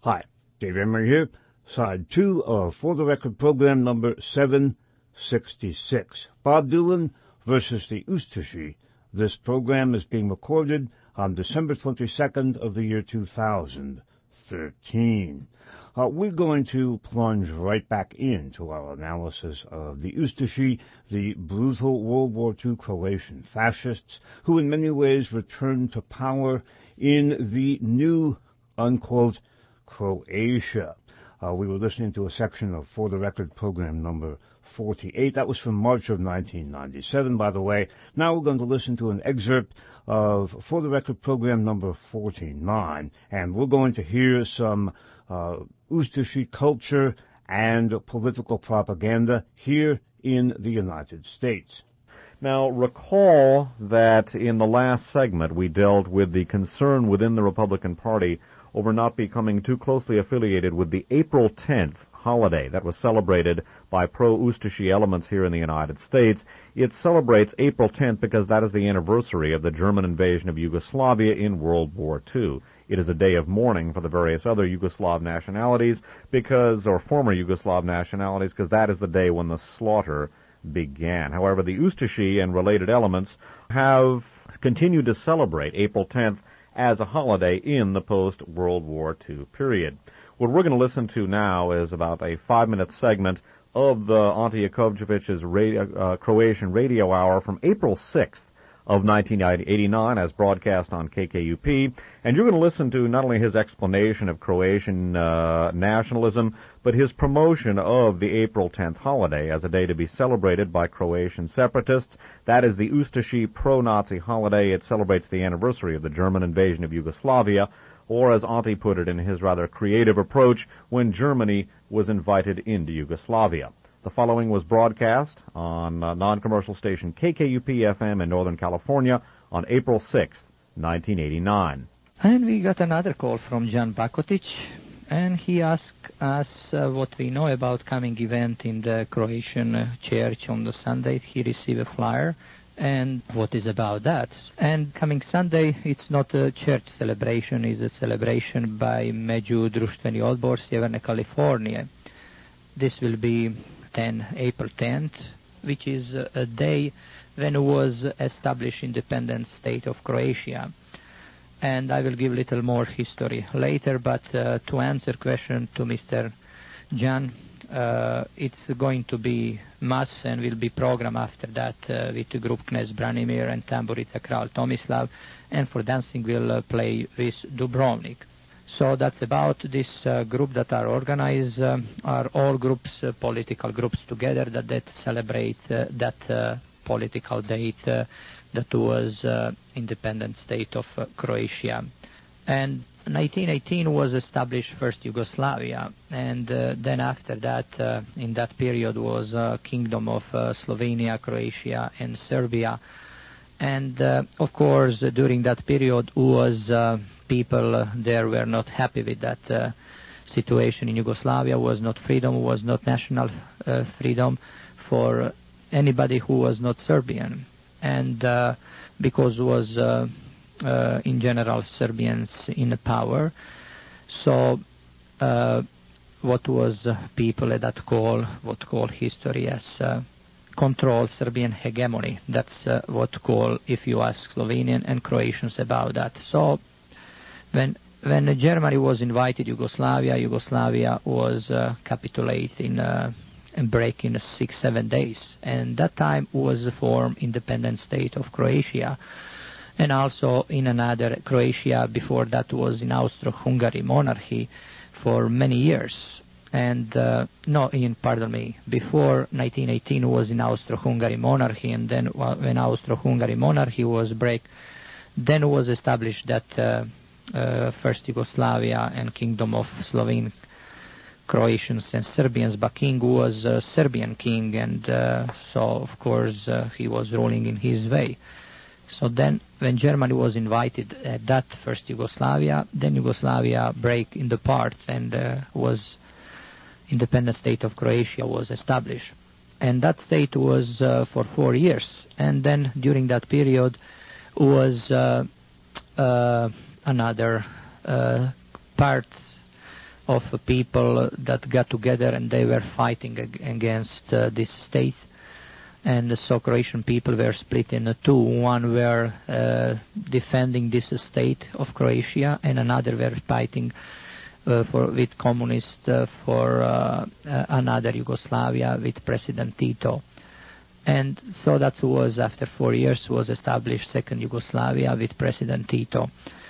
Hi, Dave Emery here, side 2 of For the Record program number 766. Bob Dylan versus the Ustashi. This program is being recorded on December 22nd of the year 2013. We're going to plunge right back into our analysis of the Ustashi, the brutal World War II Croatian fascists, who in many ways returned to power in the new, unquote, Croatia. We were listening to a section of For the Record program number 48. That was from March of 1997, by the way. Now we're going to listen to an excerpt of For the Record program number 49, and we're going to hear some Ustashi culture and political propaganda here in the United States. Now, recall that in the last segment we dealt with the concern within the Republican Party over not becoming too closely affiliated with the April 10th holiday that was celebrated by pro-Ustashi elements here in the United States. It celebrates April 10th because that is the anniversary of the German invasion of Yugoslavia in World War II. It is a day of mourning for the various other Yugoslav nationalities or former Yugoslav nationalities, because that is the day when the slaughter began. However, the Ustashi and related elements have continued to celebrate April 10th as a holiday in the post-World War II period. What we're going to listen to now is about a 5-minute segment of the Ante Jakovljević's Croatian radio hour from April 6th of 1989 as broadcast on KKUP, and you're going to listen to not only his explanation of Croatian nationalism, but his promotion of the April 10th holiday as a day to be celebrated by Croatian separatists. That is the Ustashi pro-Nazi holiday. It celebrates the anniversary of the German invasion of Yugoslavia, or as Ante put it in his rather creative approach, when Germany was invited into Yugoslavia. The following was broadcast on non-commercial station KKUP-FM in Northern California on April 6th, 1989. And we got another call from Jan Bakotic, and he asked us what we know about coming event in the Croatian church on the Sunday. He received a flyer, and what is about that. And coming Sunday, it's not a church celebration, it's a celebration by Međudruštveni odbor Sjeverne California. This will be April 10th, which is a day when was established independent state of Croatia. And I will give a little more history later, but to answer question to Mr. Jan, it's going to be mass and will be program after that with the group Knez Branimir and Tamburica Kralj Tomislav, and for dancing we'll play with Dubrovnik. So that's about this group that are organized, are all groups, political groups together that celebrate that political date that was independent state of Croatia. And 1918 was established first Yugoslavia, and then after that, in that period was Kingdom of Slovenia, Croatia, and Serbia. And of course, during that period was people there were not happy with that situation in Yugoslavia. Was not freedom, was not national freedom for anybody who was not Serbian, and because was in general Serbians in power. So what was people at that what call history as control Serbian hegemony. That's what call, if you ask Slovenian and Croatians about that. So when Germany was invited Yugoslavia was capitulating and break in 6-7 days, and that time was formed independent state of Croatia. And also in another Croatia before that was in Austro-Hungary monarchy for many years. And before 1918 was in Austro-Hungary monarchy, and then when Austro-Hungary monarchy was break, then was established that first Yugoslavia and Kingdom of Slovene, Croatians and Serbians, but king was a Serbian king, and so of course he was ruling in his way. So then when Germany was invited at that first Yugoslavia, then Yugoslavia break into parts and was independent state of Croatia was established. And that state was for 4 years. And then during that period was another part of people that got together and they were fighting against this state. And so Croatian people were split in two. One were defending this state of Croatia, and another were fighting with communists for another Yugoslavia with President Tito. And so that was, after 4 years, was established second Yugoslavia with President Tito.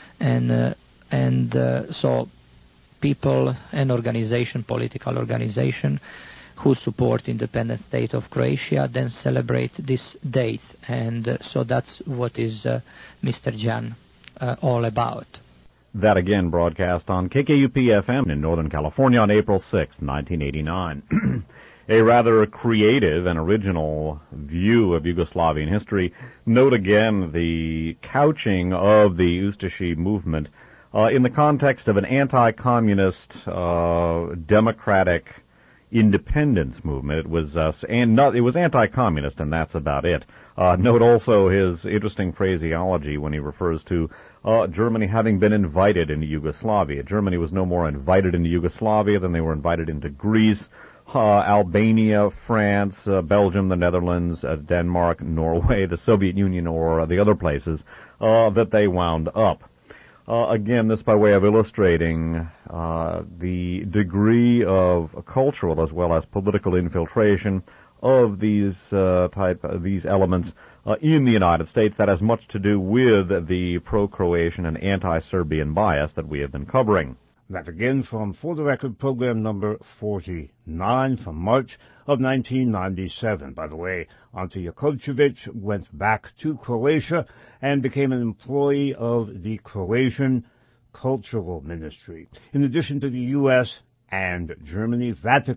And so people and organization, political organization, who support independent state of Croatia, then celebrate this date. And so that's what is Mr. Jan all about. That again broadcast on KKUP-FM in Northern California on April 6, 1989. A rather creative and original view of Yugoslavian history. Note again the couching of the Ustashi movement in the context of an anti-communist, democratic independence movement. It was it was anti-communist, and that's about it. Note also his interesting phraseology when he refers to Germany having been invited into Yugoslavia. Germany was no more invited into Yugoslavia than they were invited into Greece, Albania, France, Belgium, the Netherlands, Denmark, Norway, the Soviet Union, or the other places that they wound up. Again, this by way of illustrating the degree of cultural as well as political infiltration of these elements in the United States. That has much to do with the pro-Croatian and anti-Serbian bias that we have been covering. That again from For the Record program number 49 from March of 1997. By the way, Ante Jakovljević went back to Croatia and became an employee of the Croatian Cultural Ministry. In addition to the U.S. and Germany,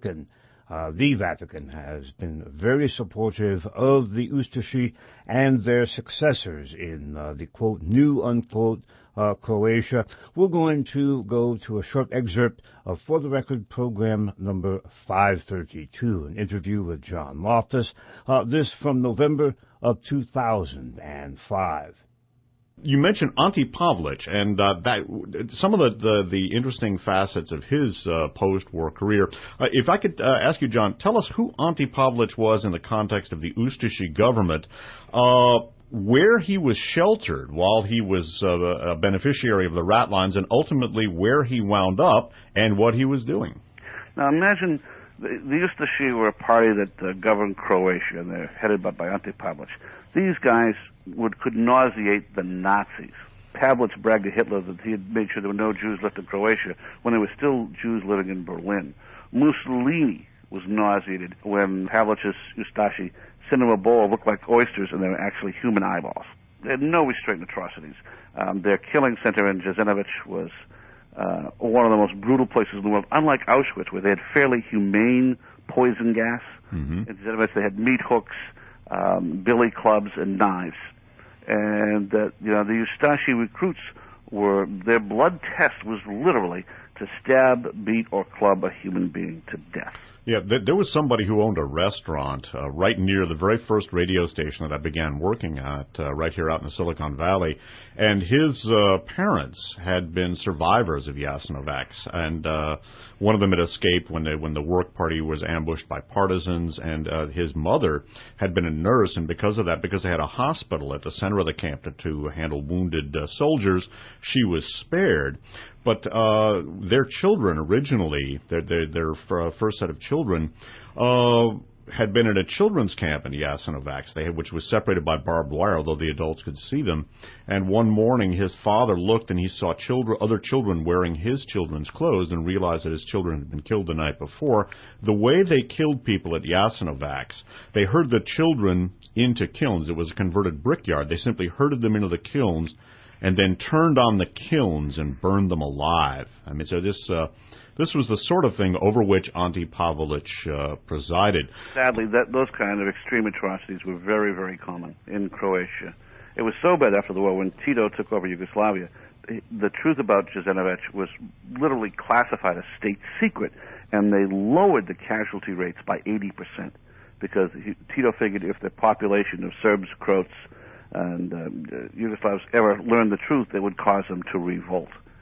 the Vatican has been very supportive of the Ustashi and their successors in the, quote, new, unquote, Croatia. We're going to go to a short excerpt of For the Record program number 532, an interview with John Loftus, this from November of 2005. You mentioned Ante Pavelić, and some of the interesting facets of his post-war career. If I could ask you, John, tell us who Ante Pavelić was in the context of the Ustashi government, where he was sheltered while he was a beneficiary of the Ratlines, and ultimately where he wound up and what he was doing. Now imagine the Ustashi were a party that governed Croatia, and they're headed by Ante Pavelić. These guys could nauseate the Nazis. Pavelić bragged to Hitler that he had made sure there were no Jews left in Croatia when there were still Jews living in Berlin. Mussolini was nauseated when Pavelić's Ustashi sent him a bowl that looked like oysters, and they were actually human eyeballs. They had no restraint in atrocities. Their killing center in Jasenovac was one of the most brutal places in the world, unlike Auschwitz, where they had fairly humane poison gas. In Jasenovac, they had meat hooks, billy clubs, and knives. And the Ustashi recruits their blood test was literally to stab, beat, or club a human being to death. Yeah, there was somebody who owned a restaurant right near the very first radio station that I began working at, right here out in the Silicon Valley, and his parents had been survivors of Jasenovac, and one of them had escaped when the work party was ambushed by partisans, and his mother had been a nurse, and because of that, because they had a hospital at the center of the camp to handle wounded soldiers, she was spared. But their children originally, their first set of children, had been in a children's camp in Jasenovac, which was separated by barbed wire, although the adults could see them. And one morning, his father looked and he saw other children wearing his children's clothes and realized that his children had been killed the night before. The way they killed people at Jasenovac, they herded the children into kilns. It was a converted brickyard. They simply herded them into the kilns and then turned on the kilns and burned them alive. I mean, so this was the sort of thing over which Ante Pavelić presided. Sadly, those kind of extreme atrocities were very, very common in Croatia. It was so bad after the war when Tito took over Yugoslavia. The truth about Jasenovac was literally classified as state secret, and they lowered the casualty rates by 80% because Tito figured if the population of Serbs, Croats, and Yugoslavs ever learned the truth, they would cause them to revolt.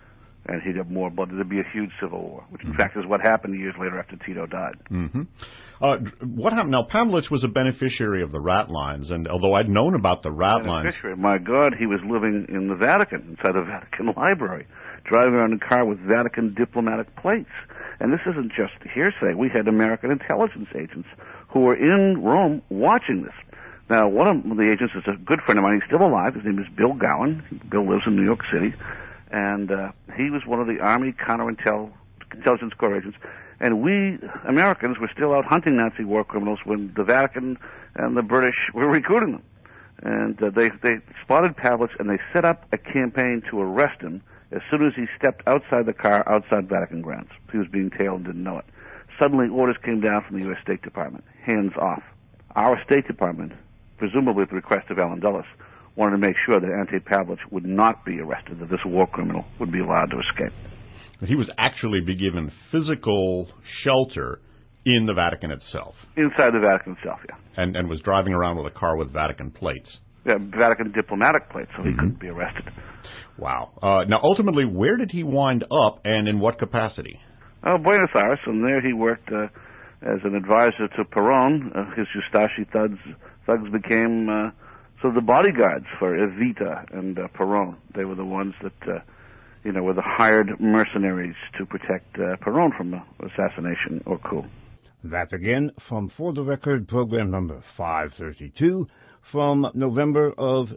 and he'd have more blood. There'd be a huge civil war, which in fact is what happened years later after Tito died. What happened? Now, Pavlich was a beneficiary of the rat lines, and although I'd known about the rat lines... My God, he was living in the Vatican, inside the Vatican Library, driving around in a car with Vatican diplomatic plates. And this isn't just hearsay. We had American intelligence agents who were in Rome watching this. Now, one of the agents is a good friend of mine. He's still alive. His name is Bill Gowan. Bill lives in New York City. And he was one of the Army counterintelligence corps agents. And we Americans were still out hunting Nazi war criminals when the Vatican and the British were recruiting them. And they spotted Pavlich, and they set up a campaign to arrest him as soon as he stepped outside the car outside Vatican grounds. He was being tailed and didn't know it. Suddenly, orders came down from the U.S. State Department. Hands off. Our State Department, presumably at the request of Allen Dulles, wanted to make sure that Ante Pavlich would not be arrested, that this war criminal would be allowed to escape. But he was actually be given physical shelter in the Vatican itself. Inside the Vatican itself, yeah. And was driving around with a car with Vatican plates. Yeah, Vatican diplomatic plates, so he couldn't be arrested. Wow. Now, ultimately, where did he wind up, and in what capacity? Buenos Aires, and there he worked as an advisor to Perón. His Ustashi thugs became the bodyguards for Evita and Perón. They were the ones that, were the hired mercenaries to protect Perón from assassination or coup. That again from For the Record, program number 532 from November of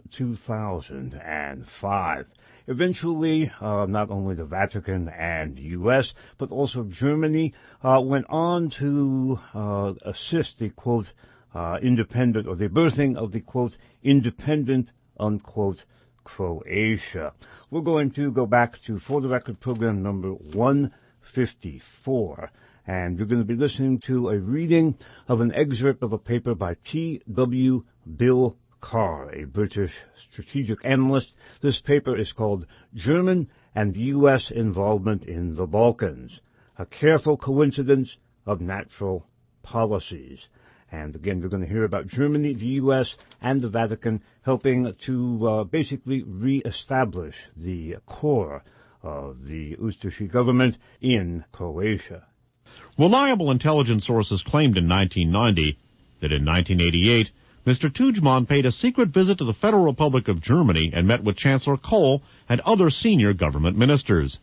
2005. Eventually, not only the Vatican and U.S., but also Germany went on to assist the, quote, independent, or the birthing of the, quote, independent, unquote, Croatia. We're going to go back to For the Record program number 154. And you're going to be listening to a reading of an excerpt of a paper by T.W. Bill Carr, a British strategic analyst. This paper is called German and U.S. Involvement in the Balkans, a Careful Coincidence of Natural Policies. And again, we're going to hear about Germany, the U.S., and the Vatican helping to basically reestablish the core of the Ustashi government in Croatia. Reliable intelligence sources claimed in 1990 that in 1988, Mr. Tudjman paid a secret visit to the Federal Republic of Germany and met with Chancellor Kohl and other senior government ministers.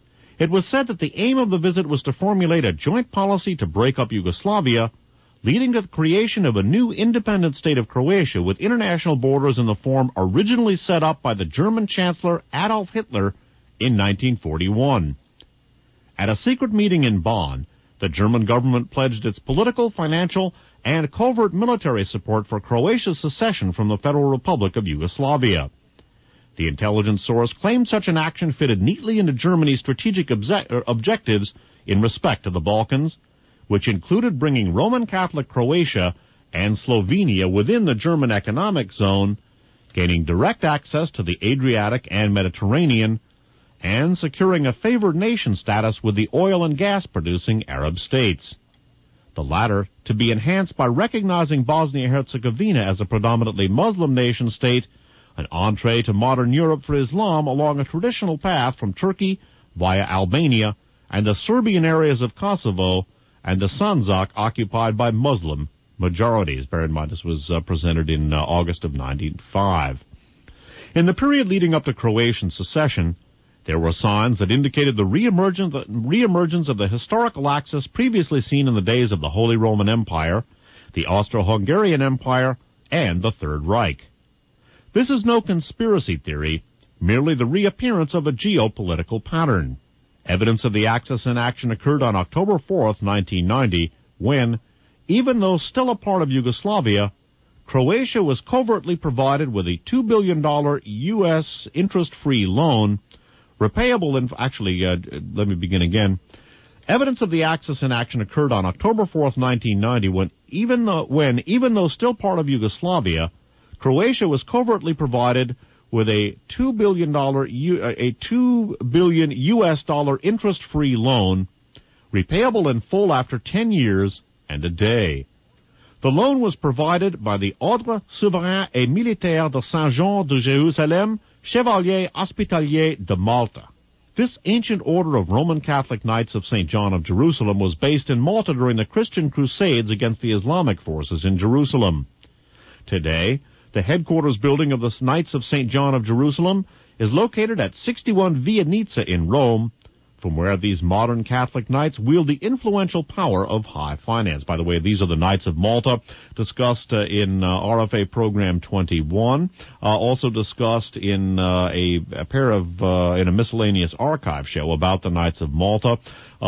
It was said that the aim of the visit was to formulate a joint policy to break up Yugoslavia, leading to the creation of a new independent state of Croatia with international borders in the form originally set up by the German Chancellor Adolf Hitler in 1941. At a secret meeting in Bonn, the German government pledged its political, financial, and covert military support for Croatia's secession from the Federal Republic of Yugoslavia. The intelligence source claimed such an action fitted neatly into Germany's strategic objectives in respect to the Balkans, which included bringing Roman Catholic Croatia and Slovenia within the German economic zone, gaining direct access to the Adriatic and Mediterranean, and securing a favored nation status with the oil and gas-producing Arab states. The latter to be enhanced by recognizing Bosnia-Herzegovina as a predominantly Muslim nation-state, an entree to modern Europe for Islam along a traditional path from Turkey via Albania and the Serbian areas of Kosovo and the Sandzak occupied by Muslim majorities. Bear in mind, this was presented in August of 1995. In the period leading up to Croatian secession, there were signs that indicated the reemergence of the historical axis previously seen in the days of the Holy Roman Empire, the Austro-Hungarian Empire, and the Third Reich. This is no conspiracy theory, merely the reappearance of a geopolitical pattern. Evidence of the axis in action occurred on October 4th, 1990, when, even though still a part of Yugoslavia, Croatia was covertly provided with a $2 billion U.S. interest-free loan, repayable in... let me begin again. Evidence of the Axis in action occurred on October 4th, 1990, when even though still part of Yugoslavia, Croatia was covertly provided with a $2 billion U.S. dollar interest-free loan, repayable in full after 10 years and a day. The loan was provided by the Ordre Souverain et Militaire de Saint-Jean de Jérusalem, Chevalier Hospitalier de Malta. This ancient order of Roman Catholic Knights of St. John of Jerusalem was based in Malta during the Christian Crusades against the Islamic forces in Jerusalem. Today, the headquarters building of the Knights of St. John of Jerusalem is located at 61 Via Nizza in Rome, from where these modern Catholic Knights wield the influential power of high finance. By the way, these are the Knights of Malta, discussed in RFA Program 21, also discussed in in a miscellaneous archive show about the Knights of Malta.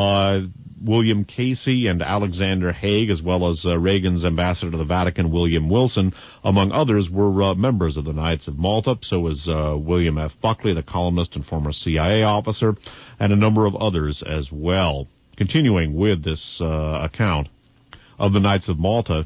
William Casey and Alexander Haig, as well as Reagan's ambassador to the Vatican, William Wilson, among others, were members of the Knights of Malta. So was William F. Buckley, the columnist and former CIA officer, and a number of others as well. Continuing with this account of the Knights of Malta,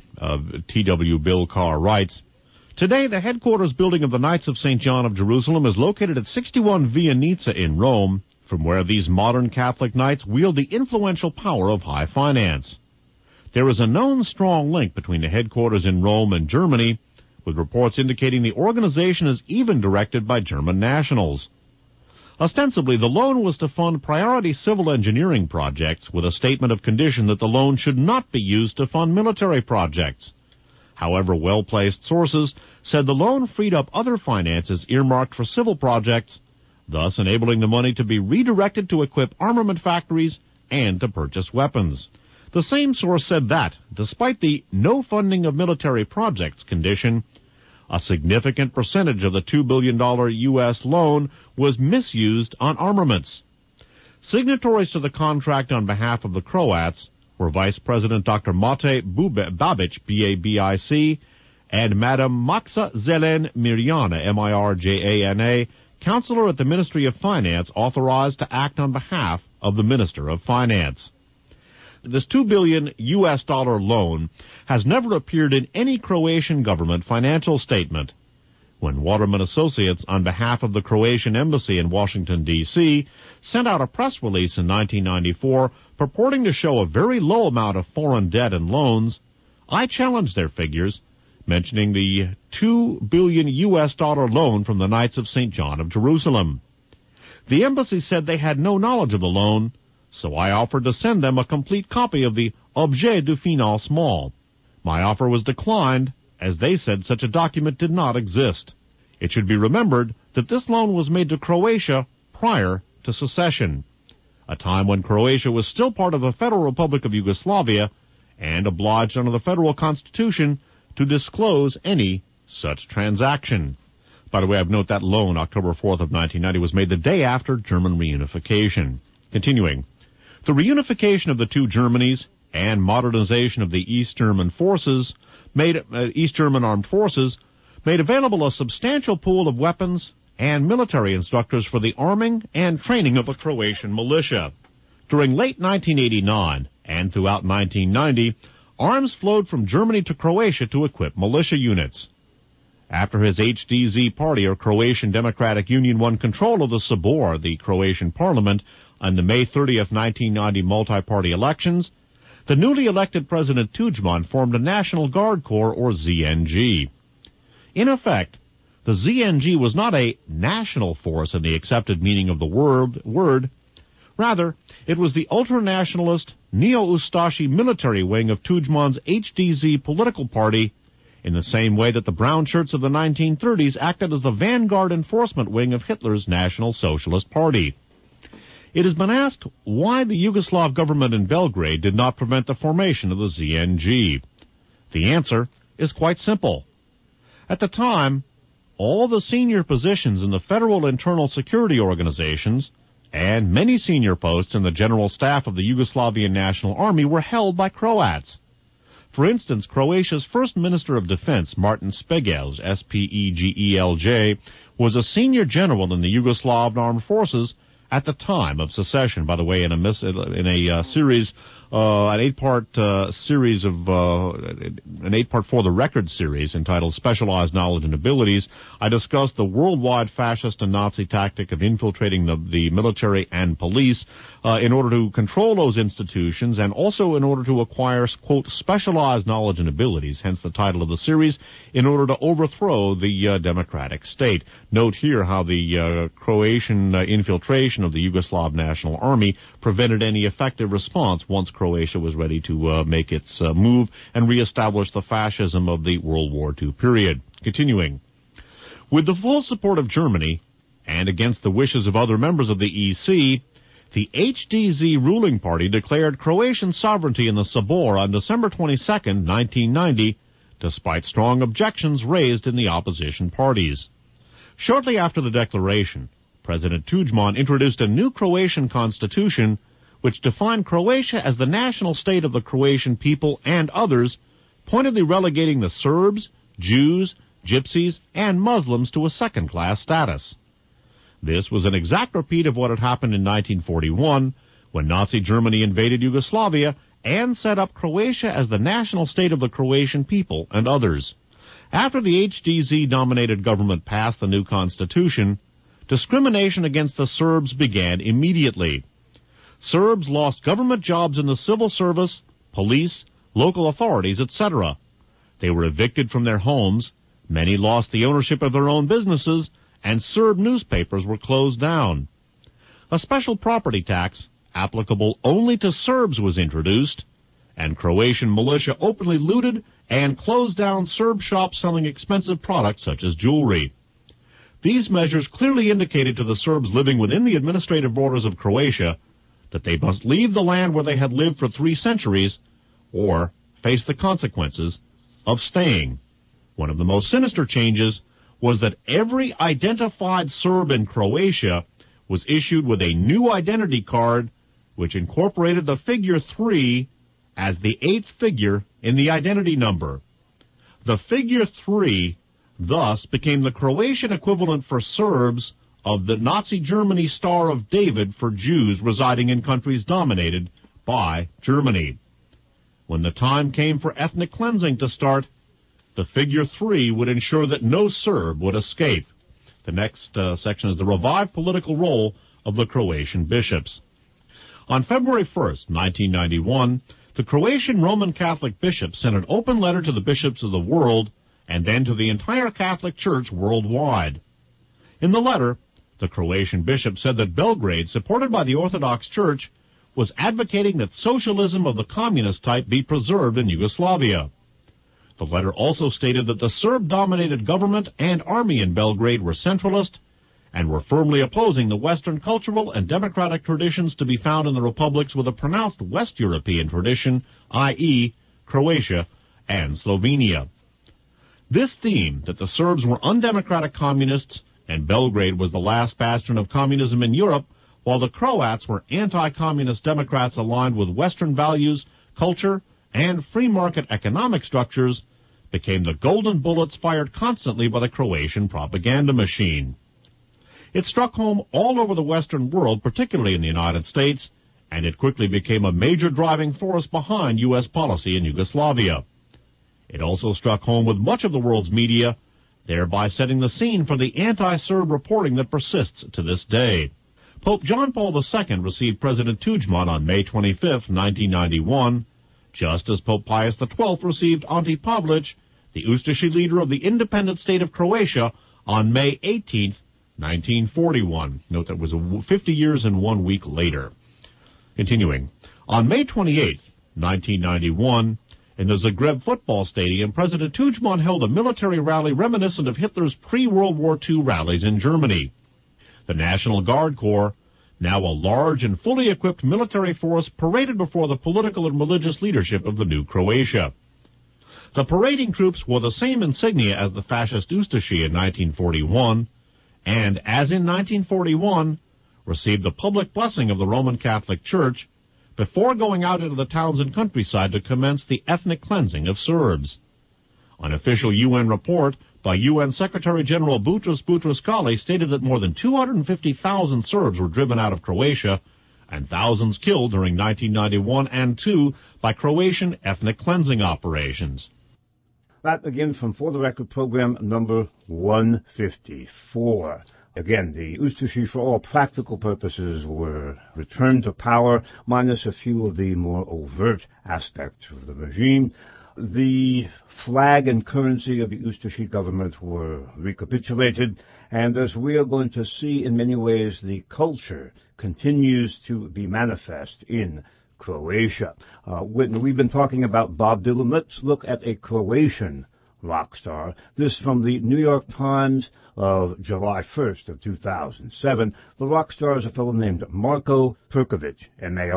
T.W. Bill Carr writes, "Today, the headquarters building of the Knights of St. John of Jerusalem is located at 61 Via Nizza in Rome, from where these modern Catholic Knights wield the influential power of high finance. There is a known strong link between the headquarters in Rome and Germany, with reports indicating the organization is even directed by German nationals. Ostensibly, the loan was to fund priority civil engineering projects, with a statement of condition that the loan should not be used to fund military projects. However, well-placed sources said the loan freed up other finances earmarked for civil projects, thus enabling the money to be redirected to equip armament factories and to purchase weapons. The same source said that, despite the no funding of military projects condition, a significant percentage of the $2 billion U.S. loan was misused on armaments. Signatories to the contract on behalf of the Croats were Vice President Dr. Mate Babic, B-A-B-I-C, and Madam Maxa Zelen Mirjana, M-I-R-J-A-N-A, counselor at the Ministry of Finance authorized to act on behalf of the Minister of Finance. This $2 billion U.S. loan has never appeared in any Croatian government financial statement. When Waterman Associates, on behalf of the Croatian Embassy in Washington, D.C., sent out a press release in 1994 purporting to show a very low amount of foreign debt and loans, I challenged their figures, mentioning the $2 billion U.S. loan from the Knights of St. John of Jerusalem. The embassy said they had no knowledge of the loan, so I offered to send them a complete copy of the Objet du Financement. My offer was declined, as they said such a document did not exist. It should be remembered that this loan was made to Croatia prior to secession, a time when Croatia was still part of the Federal Republic of Yugoslavia and obliged under the federal constitution to disclose any such transaction. By the way, I've noted that loan, October 4th of 1990, was made the day after German reunification. Continuing, the reunification of the two Germanys and modernization of the East German Armed Forces made available a substantial pool of weapons and military instructors for the arming and training of a Croatian militia. During late 1989 and throughout 1990, arms flowed from Germany to Croatia to equip militia units. After his HDZ party, or Croatian Democratic Union, won control of the Sabor, the Croatian parliament, on the May 30th, 1990 multi-party elections, the newly elected President Tudjman formed a National Guard Corps, or ZNG. In effect, the ZNG was not a national force in the accepted meaning of the word. Rather, it was the ultranationalist, neo-Ustashi military wing of Tudjman's HDZ political party, in the same way that the brown shirts of the 1930s acted as the vanguard enforcement wing of Hitler's National Socialist Party. It has been asked why the Yugoslav government in Belgrade did not prevent the formation of the ZNG. The answer is quite simple. At the time, all the senior positions in the federal internal security organizations and many senior posts in the general staff of the Yugoslavian National Army were held by Croats. For instance, Croatia's first Minister of Defense, Martin Spegelj, S-P-E-G-E-L-J, was a senior general in the Yugoslav Armed Forces at the time of secession. By the way, in a series an 8-part series of an 8-part For the Record series entitled Specialized Knowledge and Abilities. I discussed the worldwide fascist and Nazi tactic of infiltrating the military and police in order to control those institutions and also in order to acquire, quote, specialized knowledge and abilities, hence the title of the series, in order to overthrow the democratic state. Note here how the Croatian infiltration of the Yugoslav National Army prevented any effective response once Croatia was ready to make its move and reestablish the fascism of the World War II period. Continuing. With the full support of Germany, and against the wishes of other members of the EC, the HDZ ruling party declared Croatian sovereignty in the Sabor on December 22, 1990, despite strong objections raised in the opposition parties. Shortly after the declaration, President Tudjman introduced a new Croatian constitution which defined Croatia as the national state of the Croatian people and others, pointedly relegating the Serbs, Jews, Gypsies, and Muslims to a second-class status. This was an exact repeat of what had happened in 1941, when Nazi Germany invaded Yugoslavia and set up Croatia as the national state of the Croatian people and others. After the HDZ-dominated government passed the new constitution, discrimination against the Serbs began immediately. Serbs lost government jobs in the civil service, police, local authorities, etc. They were evicted from their homes, many lost the ownership of their own businesses, and Serb newspapers were closed down. A special property tax, applicable only to Serbs, was introduced, and Croatian militia openly looted and closed down Serb shops selling expensive products such as jewelry. These measures clearly indicated to the Serbs living within the administrative borders of Croatia that they must leave the land where they had lived for 3 centuries or face the consequences of staying. One of the most sinister changes was that every identified Serb in Croatia was issued with a new identity card which incorporated the figure 3 as the 8th figure in the identity number. The figure 3 thus became the Croatian equivalent for Serbs of the Nazi Germany Star of David for Jews residing in countries dominated by Germany. When the time came for ethnic cleansing to start, the figure 3 would ensure that no Serb would escape. The next section is the revived political role of the Croatian bishops. On February 1st, 1991, the Croatian Roman Catholic bishops sent an open letter to the bishops of the world and then to the entire Catholic Church worldwide. In the letter, the Croatian bishop said that Belgrade, supported by the Orthodox Church, was advocating that socialism of the communist type be preserved in Yugoslavia. The letter also stated that the Serb-dominated government and army in Belgrade were centralist and were firmly opposing the Western cultural and democratic traditions to be found in the republics with a pronounced West European tradition, i.e., Croatia and Slovenia. This theme, that the Serbs were undemocratic communists and Belgrade was the last bastion of communism in Europe, while the Croats were anti-communist Democrats aligned with Western values, culture, and free market economic structures, became the golden bullets fired constantly by the Croatian propaganda machine. It struck home all over the Western world, particularly in the United States, and it quickly became a major driving force behind U.S. policy in Yugoslavia. It also struck home with much of the world's media, thereby setting the scene for the anti-Serb reporting that persists to this day. Pope John Paul II received President Tudjman on May 25, 1991, just as Pope Pius XII received Ante Pavlic, the Ustaši leader of the independent state of Croatia, on May 18, 1941. Note that was 50 years and 1 week later. Continuing. On May 28, 1991, in the Zagreb football stadium, President Tudjman held a military rally reminiscent of Hitler's pre-World War II rallies in Germany. The National Guard Corps, now a large and fully equipped military force, paraded before the political and religious leadership of the new Croatia. The parading troops wore the same insignia as the fascist Ustaši in 1941, and, as in 1941, received the public blessing of the Roman Catholic Church before going out into the towns and countryside to commence the ethnic cleansing of Serbs. An official UN report by UN Secretary-General Boutros Boutros-Ghali stated that more than 250,000 Serbs were driven out of Croatia, and thousands killed during 1991 and 2 by Croatian ethnic cleansing operations. That again from For the Record program number 154. Again, the Ustashi, for all practical purposes, were returned to power, minus a few of the more overt aspects of the regime. The flag and currency of the Ustashi government were recapitulated, and as we are going to see in many ways, the culture continues to be manifest in Croatia. We've been talking about Bob Dylan. Let's look at a Croatian rock star. This from the New York Times of July 1st of 2007. The rock star is a fellow named Marko Perkovic,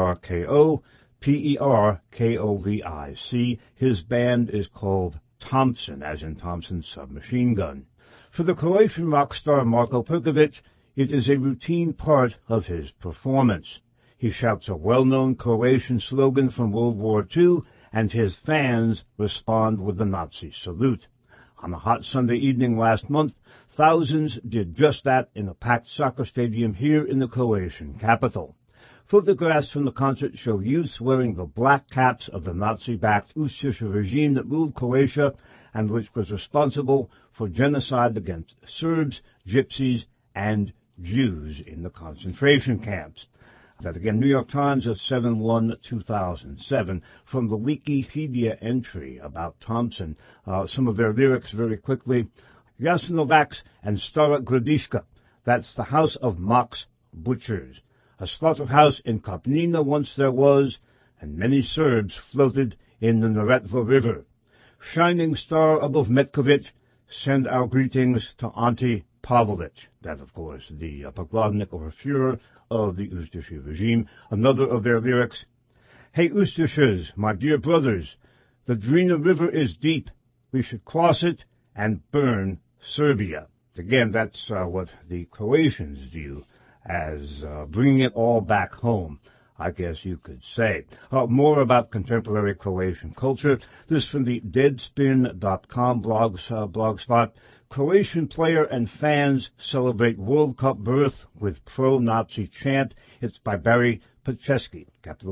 Markovic. His band is called Thompson, as in Thompson submachine gun. For the Croatian rock star Marko Perkovic, it is a routine part of his performance. He shouts a well-known Croatian slogan from World War II, and his fans respond with the Nazi salute. On a hot Sunday evening last month, thousands did just that in a packed soccer stadium here in the Croatian capital. Photographs from the concert show youths wearing the black caps of the Nazi-backed Ustaša regime that ruled Croatia and which was responsible for genocide against Serbs, Gypsies, and Jews in the concentration camps. That again, New York Times of 7/1/2007, from the Wikipedia entry about Thompson. Some of their lyrics very quickly. Jasenovac and Stara Gradiška, that's the house of Mock's butchers. A slaughterhouse in Kopnina once there was, and many Serbs floated in the Neretva River. Shining star above Metkovic, send our greetings to Ante Pavelic. That, of course, the Poglavnik or Führer of the Ustaši regime. Another of their lyrics. Hey Ustašas, my dear brothers, the Drina River is deep. We should cross it and burn Serbia. Again, that's what the Croatians view as bringing it all back home, I guess you could say. More about contemporary Croatian culture. This from the Deadspin.com blogspot. Croatian player and fans celebrate World Cup birth with pro-Nazi chant. It's by Barry Petchesky, capital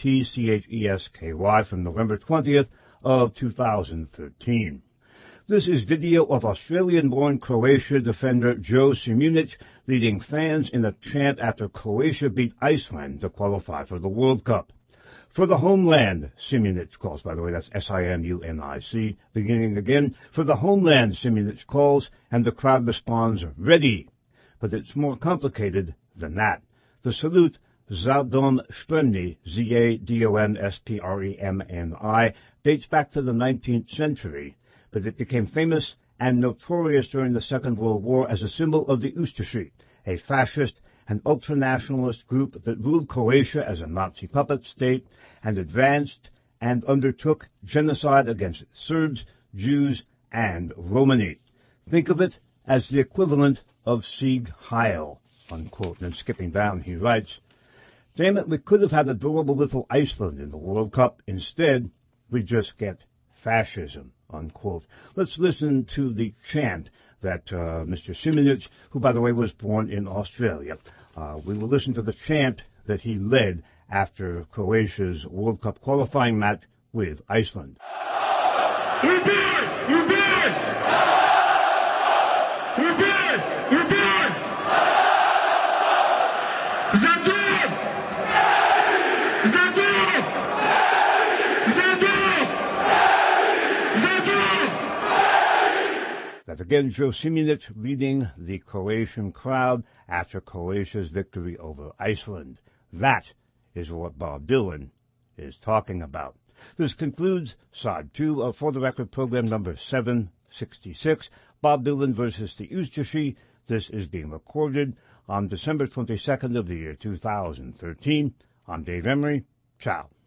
Petchesky, from November 20th of 2013. This is video of Australian-born Croatia defender Joe Simunic leading fans in a chant after Croatia beat Iceland to qualify for the World Cup. For the homeland, Simunic calls, by the way, that's Simunic, beginning again. For the homeland, Simunic calls, and the crowd responds, ready. But it's more complicated than that. The salute, Zadom Spremni, Zadonspremni, dates back to the 19th century, but it became famous and notorious during the Second World War as a symbol of the Ustashi, a fascist and ultranationalist group that ruled Croatia as a Nazi puppet state and advanced and undertook genocide against Serbs, Jews, and Romani. Think of it as the equivalent of Sieg Heil, unquote. And skipping down, he writes, damn it, we could have had adorable little Iceland in the World Cup. Instead, we just get fascism, unquote. Let's listen to the chant that Mr. Simunic, who, by the way, was born in Australia, we will listen to the chant that he led after Croatia's World Cup qualifying match with Iceland. We're back! We're back! We're back! We're back! Zadom! Zadom! Zadom! Zadom! That again, Joe Simunic leading the Croatian crowd after Croatia's victory over Iceland. That is what Bob Dylan is talking about. This concludes Side 2 of For the Record program number 766, Bob Dylan versus the Ustashi. This is being recorded on December 22nd of the year 2013. I'm Dave Emery. Ciao.